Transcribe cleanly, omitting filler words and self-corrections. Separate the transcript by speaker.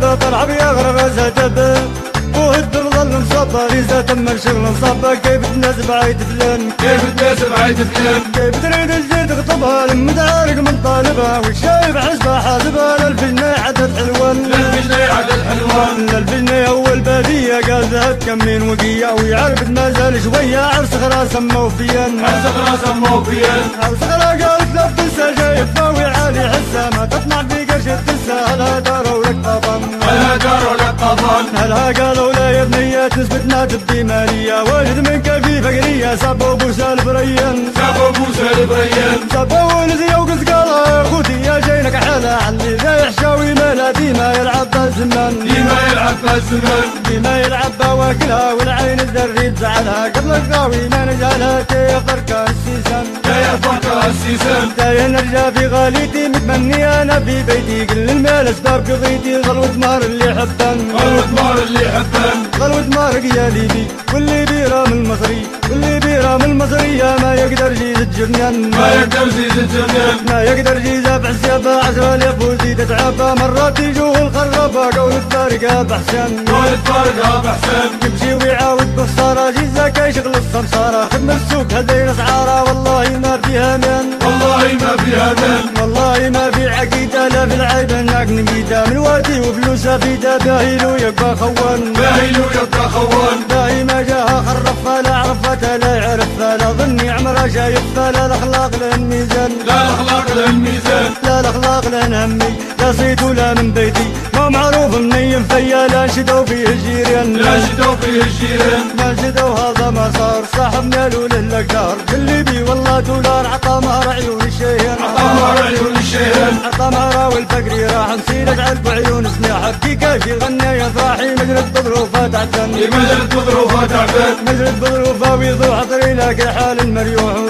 Speaker 1: الجبه طلع بيغرق زجبه وهد ظل مصبر إذا تم الشغل مصبر. كيف الناس بعيد فلان
Speaker 2: كيف الناس بعيد فلان
Speaker 1: كيف تريد الجيد تخطبها المدارك من طالبها والشايب حسبها حاسبها للفجنة عدد حلوان
Speaker 2: للفجنة عدد حلوان
Speaker 1: للفجنة أول بادية قال ذهب كمين وقيا ويعرف ما زال شوية عرس خرا سموه فيان
Speaker 2: عرس خرا سموه فيان
Speaker 1: عرس خرا قالت لا تنسى جاي تفاوي عالي حسها ما تطمع في قرش تنسى هلها داروا لك طبان
Speaker 2: هلها داروا لك طبان
Speaker 1: هلها قالوا لا يا بنية تثبتنا تبدي مالية واجد منك في فقرية سابوا بوسى البريان
Speaker 2: سابوا بوسى البريان
Speaker 1: سابوا ولدي وقلت قال خوتي يا جاينك حالة علي ذا يحشاوي مالا ديما يلعب بالزمان
Speaker 2: ديما يلعب بالزمان
Speaker 1: ديما يلعب بواكلها والعين الدري تزعلها قبل القاوي ما نجالها تيفر كالسيسان
Speaker 2: تيفر كالسيسان
Speaker 1: تايه نرجع في غاليتي متمني انا في بيتي كل المال اسباب قضيتي غلو دمار اللي حبان
Speaker 2: غلو دمار اللي حبان
Speaker 1: غلو دمارك يا ليبي واللي بيرام المصري واللي بيرام المصرية ما يقدر يزيد الجرنان
Speaker 2: ما يقدر يزيد الجرنان
Speaker 1: ما يقدر يجاب عسيابة عشرة يفوزي تتعبى مرات يجوه الخرابة قول الفارقة بحسن
Speaker 2: قول الفارقة بحسن
Speaker 1: يمشي ويعاود بخسارة جيزاك يشغل السمسارة خدم السوق هدين اسعارة والله ما فيها مان
Speaker 2: والله ما فيها مان
Speaker 1: والله ما في عقيدة لا في العيب هناك نقيدة من وادي وفلوسها فيدا باهيلو يبقى خوان
Speaker 2: باهيلو يبقى خوان
Speaker 1: باهي ما جاها خرفها لا عرفتها لا يعرفها لا ظني عمرها شايفها لا الاخلاق لها الميزان
Speaker 2: لا الاخلاق لها الميزان
Speaker 1: لا الاخلاق لها همي لا صيت ولا من بيتي ما معروف مني فيا لا نشدوا فيه الجيران
Speaker 2: لا نشدوا فيه الجيران
Speaker 1: ما نشدوا هذا ما صار صاحب ماله للقدار اللي بي والله دولار عطى مهر عيون الشيهان
Speaker 2: عطى مهر عيون الشيهان
Speaker 1: عطى مهر والفقري راح نصير اجعل بعيون سميحة في كاشي غنى يا فرحي مجرد بظروفها تعبان
Speaker 2: مجرد بظروفها تعبان
Speaker 1: مجرد بظروفها ويضوح طريقك حال المريوح